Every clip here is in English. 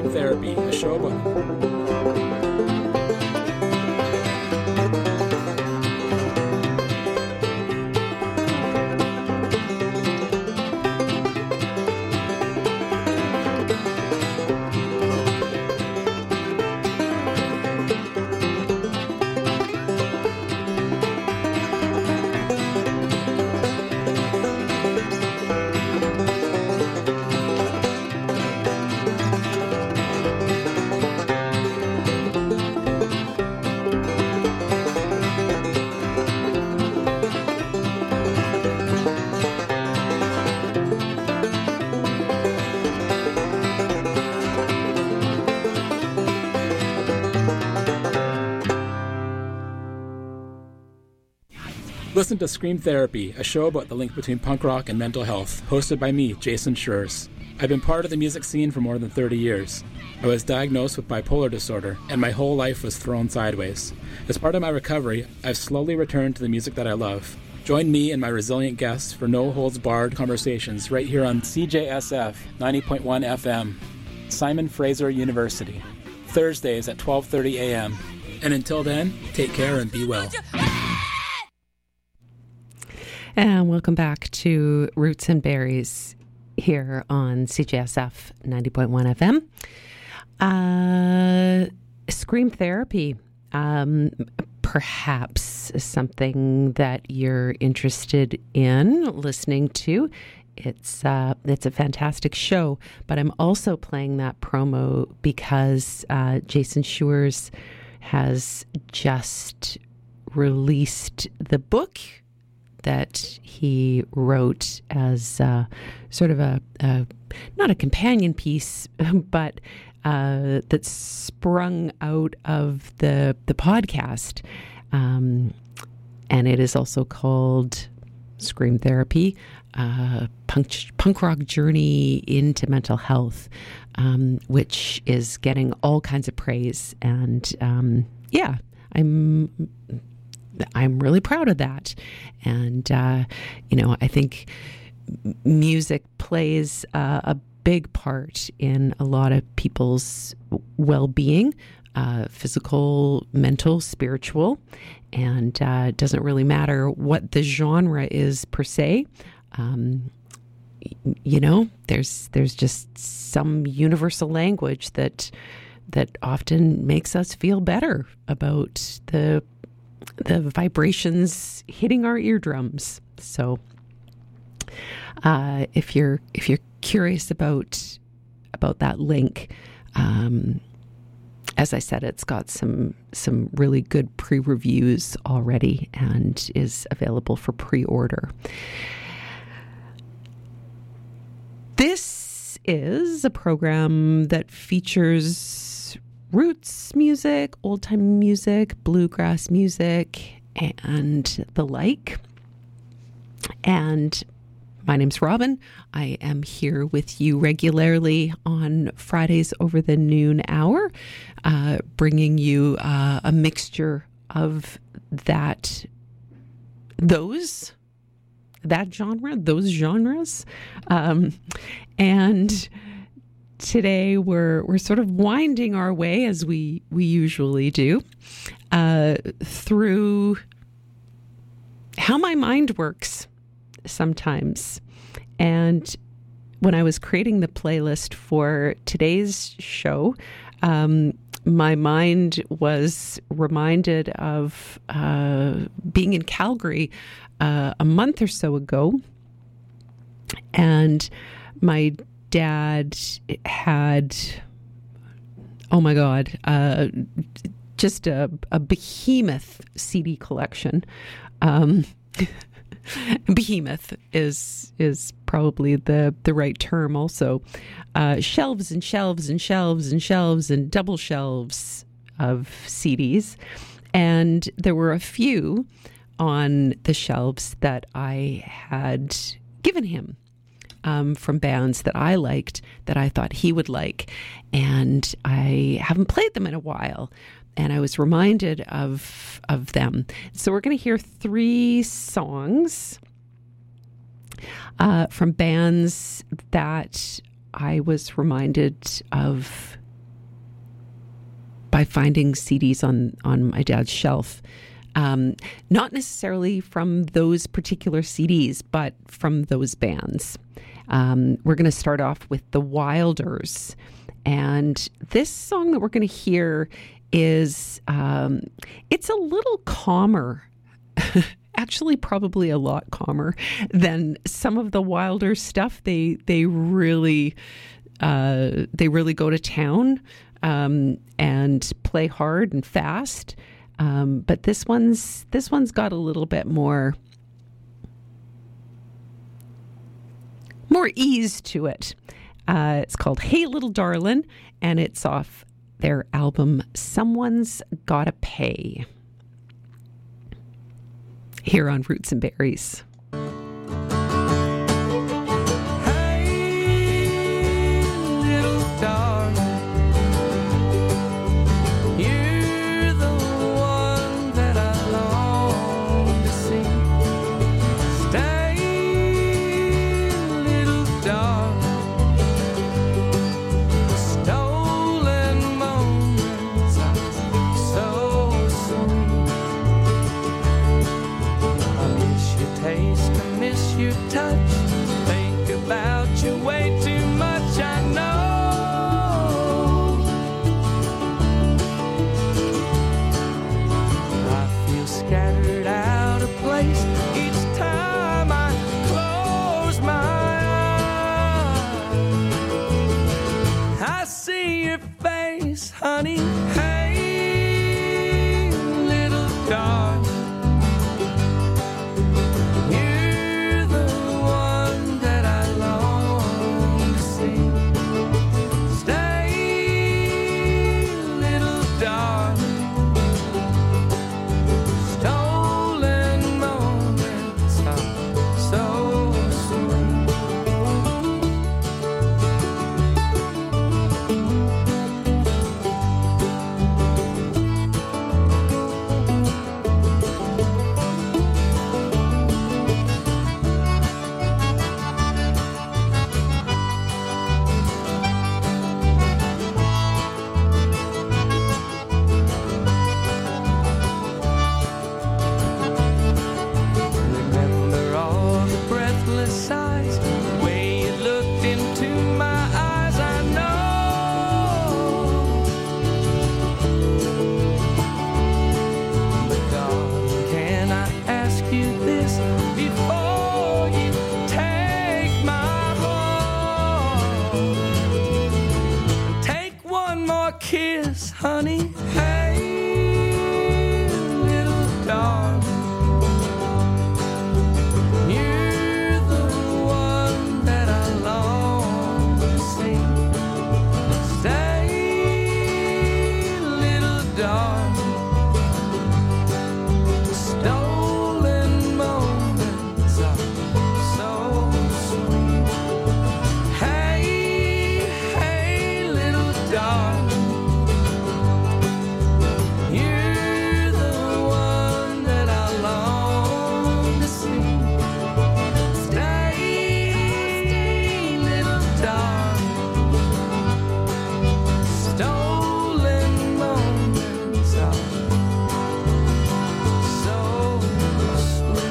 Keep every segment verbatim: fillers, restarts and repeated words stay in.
Scream Therapy, a show about... Listen to Scream Therapy, a show about the link between punk rock and mental health, hosted by me, Jason Schurz. I've been part of the music scene for more than thirty years. I was diagnosed with bipolar disorder, and my whole life was thrown sideways. As part of my recovery, I've slowly returned to the music that I love. Join me and my resilient guests for no-holds-barred conversations right here on C J S F ninety point one F M, Simon Fraser University, Thursdays at twelve thirty a.m. And until then, take care and be well. And welcome back to Roots and Berries here on C J S F ninety point one F M. Uh, Scream Therapy, um, perhaps something that you're interested in listening to. It's uh, it's a fantastic show, but I'm also playing that promo because uh, Jason Schurz has just released the book that he wrote as uh, sort of a, a, not a companion piece, but uh, that sprung out of the the podcast. Um, and it is also called Scream Therapy, uh, punk, punk rock journey into mental health, um, which is getting all kinds of praise. And um, yeah, I'm... I'm really proud of that. And, uh, you know, I think music plays uh, a big part in a lot of people's well-being, uh, physical, mental, spiritual. And uh, it doesn't really matter what the genre is per se. Um, you know, there's there's just some universal language that that often makes us feel better about the the vibrations hitting our eardrums. So uh, if you're if you're curious about about that link, um, as I said, it's got some some really good pre-reviews already and is available for pre-order. This is a program that features roots music, old-time music, bluegrass music, and the like. And my name's Robin. I am here with you regularly on Fridays over the noon hour, uh, bringing you uh, a mixture of that, those, that genre, those genres. Um, and today we're we're sort of winding our way, as we we usually do, uh, through how my mind works sometimes. And when I was creating the playlist for today's show, um, my mind was reminded of uh, being in Calgary uh, a month or so ago, and my dad had, oh my God, uh, just a, a behemoth C D collection. Um, behemoth is is probably the, the right term also. Uh, shelves and shelves and shelves and shelves and double shelves of C Ds. And there were a few on the shelves that I had given him. Um, from bands that I liked, that I thought he would like. And I haven't played them in a while. And I was reminded of of them. So we're going to hear three songs uh, from bands that I was reminded of by finding C Ds on, on my dad's shelf. Um, not necessarily from those particular C Ds, but from those bands. Um, we're going to start off with The Wilders. And this song that we're going to hear is, um, it's a little calmer, actually probably a lot calmer than some of the Wilder stuff. They they really uh, they really go to town um, and play hard and fast. Um, but this one's this one's got a little bit more more ease to it. Uh, it's called Hey Little Darlin', and it's off their album Someone's Gotta Pay. Here on Roots and Berries. Hey, little darling, you're the one that I long to see. Stay, little darling. Stolen moments are so sweet. I miss your taste, I miss your touch. Think about you way too much, I know. I feel scattered out of place each time I close my eyes. I see your face, honey. Hey, little darling. You're the one that I long to see. Stay, little darling. Stolen moments are so sweet. Remember all the breathless sighs, the way you looked into my eyes, I know. But darling, can I ask you this before you take my heart? Take one more kiss, honey. Hey, little darling. You're the one that I long to see. Stay, little darling. Stolen moments are so sweet. Hey, hey, little darling. You're the one that I long to see. Stay, little darling. Stolen moments are so sweet.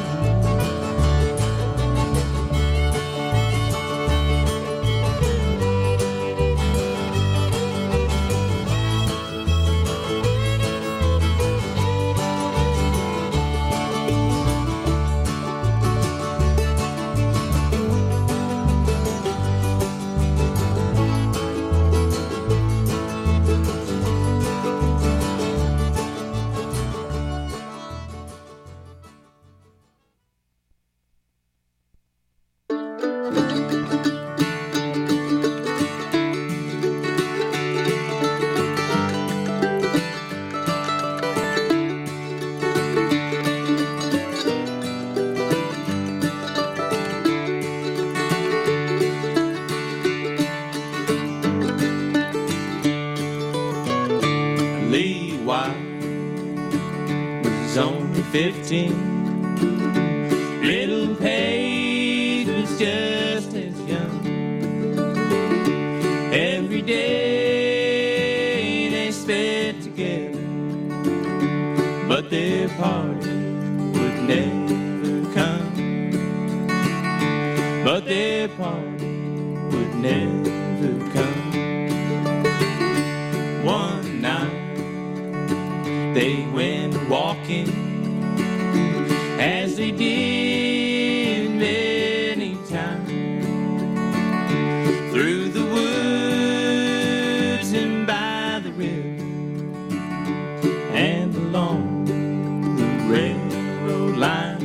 Lee White was only fifteen. Little Paige was just as young. Every day they spent together. but their party would never come. But their party would never come. One night they went walking, as they did many times, through the woods and by the river and along the railroad line,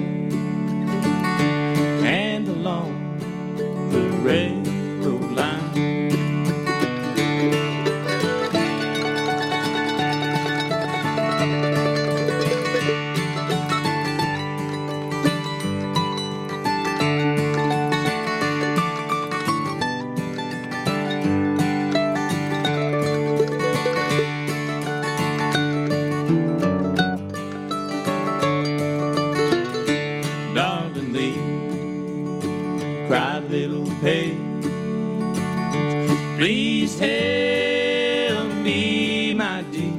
and along the railroad line. Darling Lee, cried little Paige, please tell me, my dear,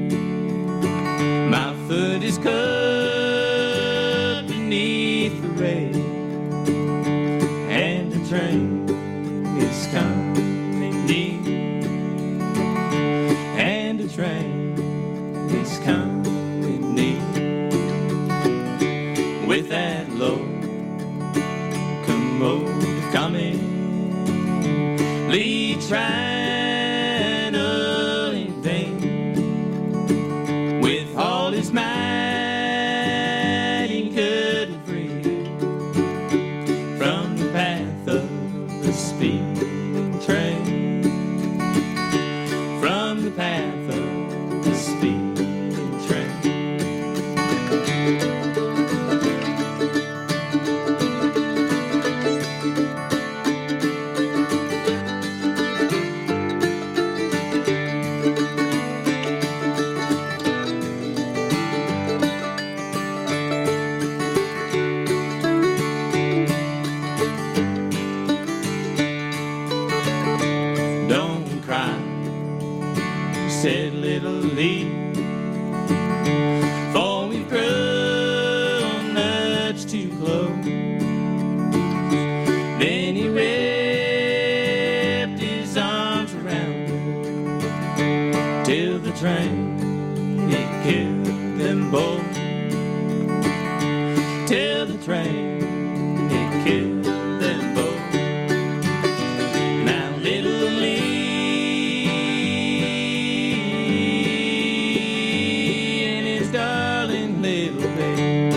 my foot is cut beneath the rail, and the train is coming near, and the train is coming near, with that locomotive coming, Lee trying all in vain, with all his might he couldn't free from the path of the speeding train, from the path of the speeding train. Don't cry, said little Lee, for we've grown much too close. Then he wrapped his arms around her, till the train, it killed them both. Till the train, it killed them both. Now little Lee and his darling little babe.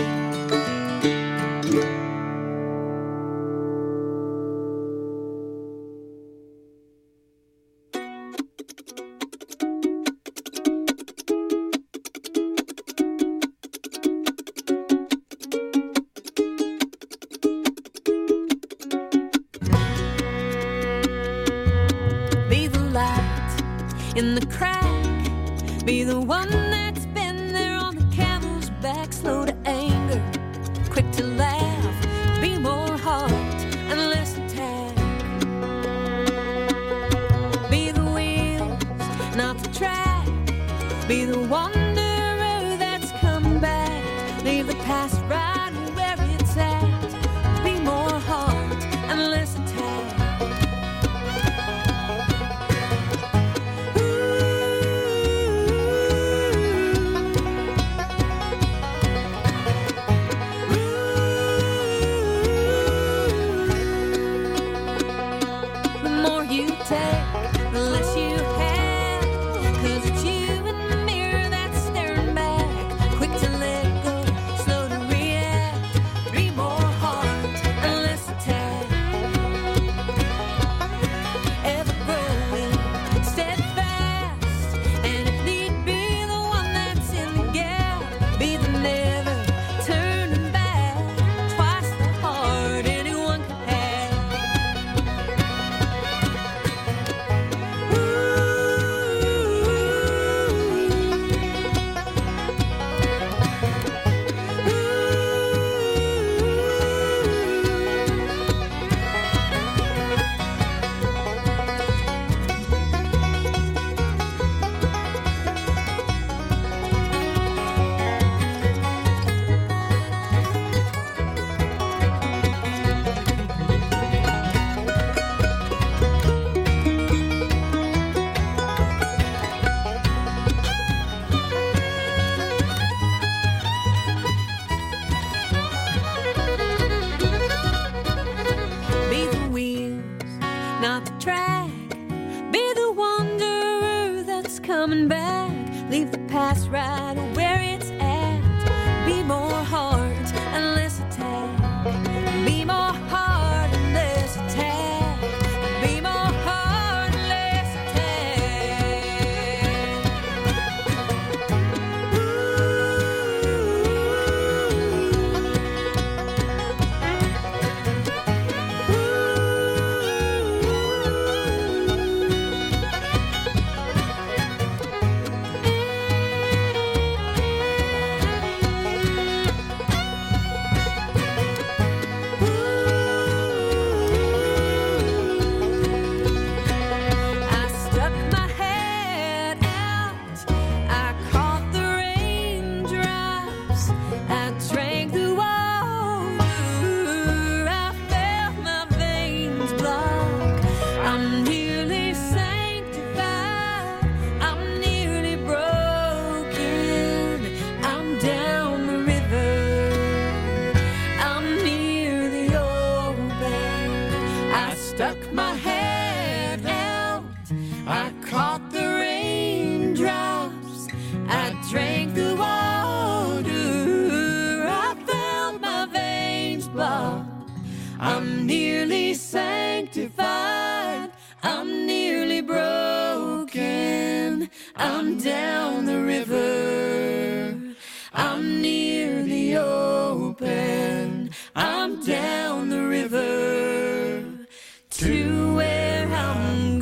Be the light in the crack, be the one that's been there on the camel's back, slow to anger, quick to laugh, be more heart and less attack. Be the wheels, not the track, be the wanderer that's come back, leave the past right where it's at, be more heart and less attack. The more you take, the less you have, 'cause it's you in the mirror that's coming back. Leave the past right where it's at. Be more heart and less attack. Be more heart and less attack. Be more heart and less I'm down the river. I'm near the open. I'm down the river to where I'm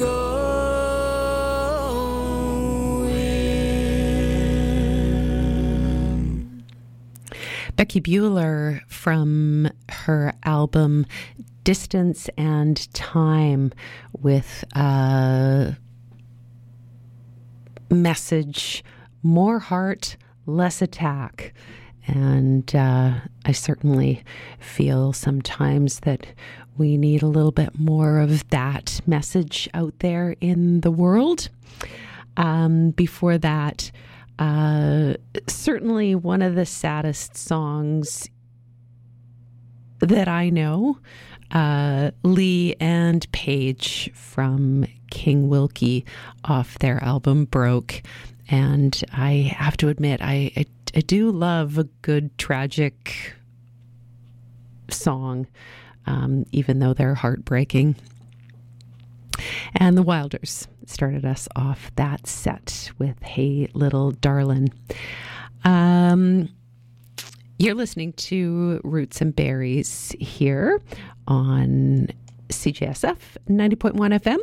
going. Becky Bueller from her album Distance and Time with a message, more heart, less attack. And uh, I certainly feel sometimes that we need a little bit more of that message out there in the world. Um, before that, uh, certainly one of the saddest songs that I know, uh, Lee and Paige from King Wilkie off their album Broke. And I have to admit, I, I, I do love a good tragic song, um, even though they're heartbreaking. And the Wilders started us off that set with Hey Little Darlin'. Um, you're listening to Roots and Berries here on C J S F ninety point one F M.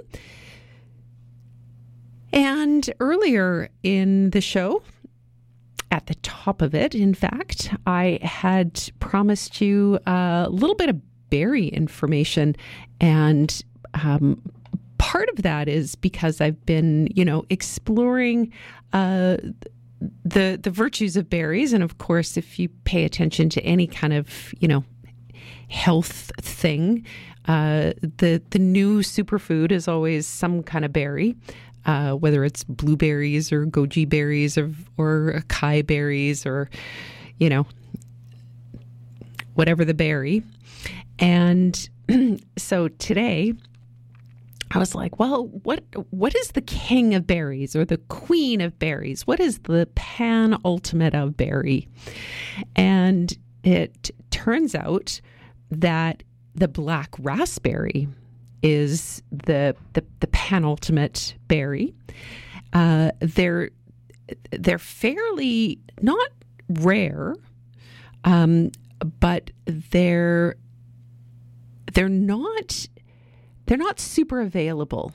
And earlier in the show, at the top of it, in fact, I had promised you a little bit of berry information. And um, part of that is because I've been, you know, exploring uh, the the virtues of berries. And of course, if you pay attention to any kind of, you know, health thing, uh, the, the new superfood is always some kind of berry. Uh, whether it's blueberries or goji berries or, or acai berries or, you know, whatever the berry. And so today I was like, well, what what is the king of berries or the queen of berries? What is the pan-ultimate of berry? And it turns out that the black raspberry is the the, the penultimate berry. Uh, they're they're fairly not rare, um, but they're they're not they're not super available,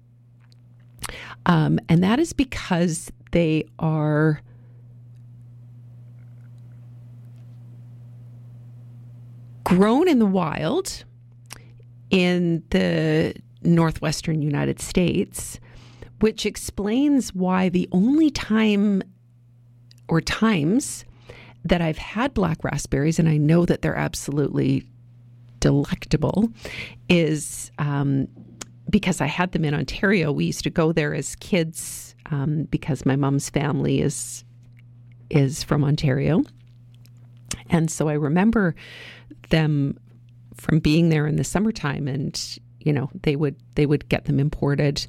um, and that is because they are grown in the wild in the northwestern United States, which explains why the only time or times that I've had black raspberries, and I know that they're absolutely delectable, is um, because I had them in Ontario. We used to go there as kids um, because my mom's family is is from Ontario. And so I remember them from being there in the summertime, and you know they would they would get them imported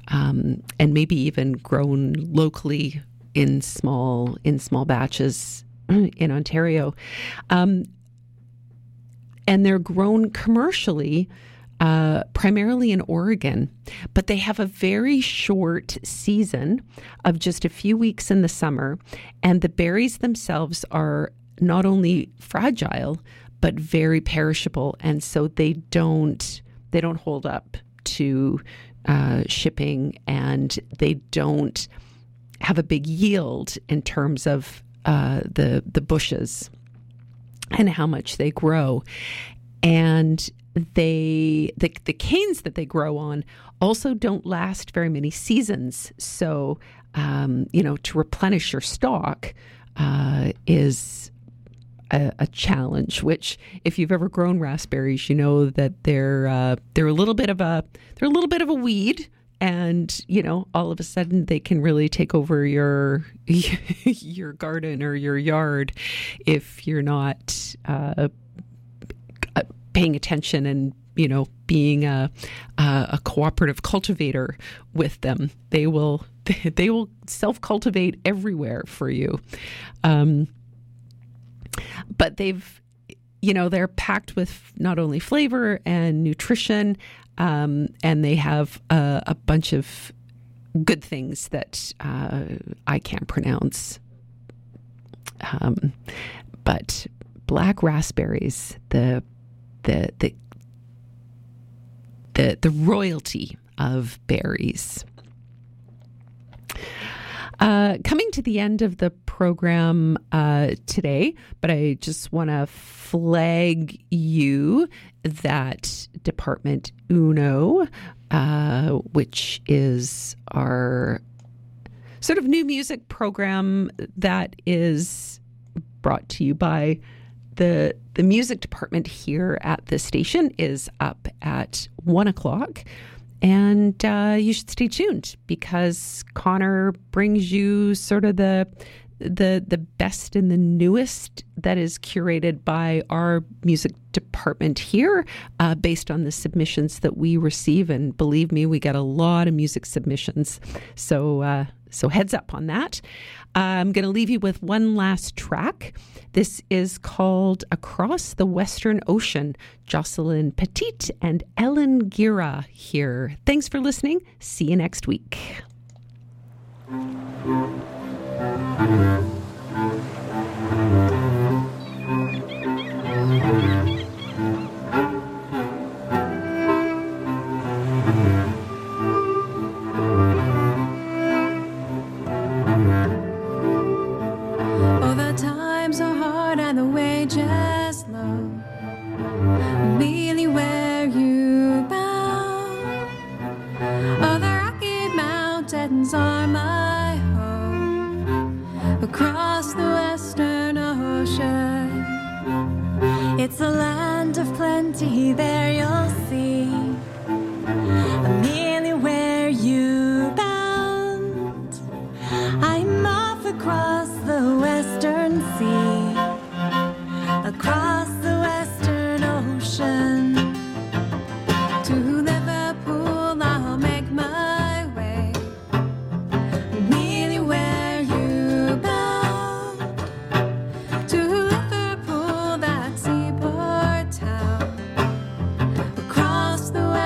um, and maybe even grown locally in small in small batches in Ontario. Um, and they're grown commercially, uh, primarily in Oregon, but they have a very short season of just a few weeks in the summer, and the berries themselves are not only fragile, but very perishable, and so they don't they don't hold up to uh, shipping, and they don't have a big yield in terms of uh, the the bushes and how much they grow. And they the the canes that they grow on also don't last very many seasons. So um, you know, to replenish your stock uh, is A, a challenge, which if you've ever grown raspberries, you know that they're uh, they're a little bit of a they're a little bit of a weed, and you know all of a sudden they can really take over your your garden or your yard if you're not uh, paying attention and you know being a a cooperative cultivator with them. They will they will self-cultivate everywhere for you. Um, But they've, you know, they're packed with not only flavor and nutrition, um, and they have a, a bunch of good things that uh, I can't pronounce. Um, but black raspberries, the the the the the royalty of berries. Uh, coming to the end of the program uh, today, but I just want to flag you that Department Uno, uh, which is our sort of new music program that is brought to you by the the music department here at the station, is up at one o'clock. And uh, you should stay tuned because Connor brings you sort of the the the best and the newest that is curated by our music department here, uh, based on the submissions that we receive. And believe me, we get a lot of music submissions. So uh, so heads up on that. Uh, I'm going to leave you with one last track. This is called Across the Western Ocean. Jocelyn Petit and Ellen Gira here. Thanks for listening. See you next week. Oh, the times are hard and the wages low. Really, where you bound? Oh, the rocky mountains are my home. Across the western ocean, it's a land of plenty. There you'll see. Merely where you bound? I'm off across the western sea, across the western ocean. To Liverpool I'll make my way. Merely where you bound? To Liverpool, that seaport town. Across the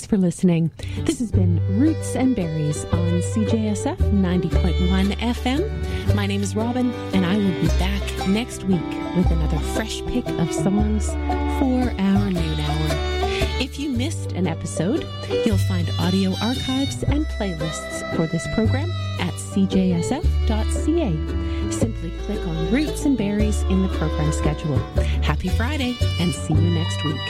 for listening. This has been Roots and Berries on C J S F ninety point one F M. My name is Robin, and I will be back next week with another fresh pick of songs for our noon hour. If you missed an episode, you'll find audio archives and playlists for this program at c j s f dot c a. Simply click on Roots and Berries in the program schedule. Happy Friday, and see you next week.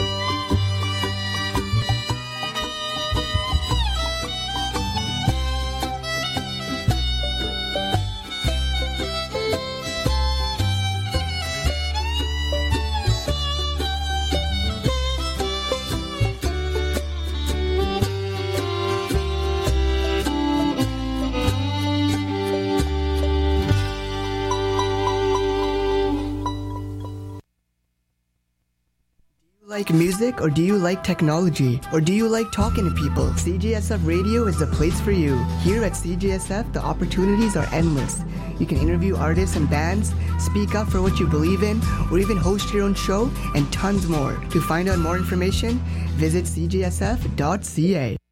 Like music, or do you like technology, or do you like talking to people? C J S F Radio is the place for you. Here at C J S F, the opportunities are endless. You can interview artists and bands, speak up for what you believe in, or even host your own show, and tons more. To find out more information, visit c j s f dot c a.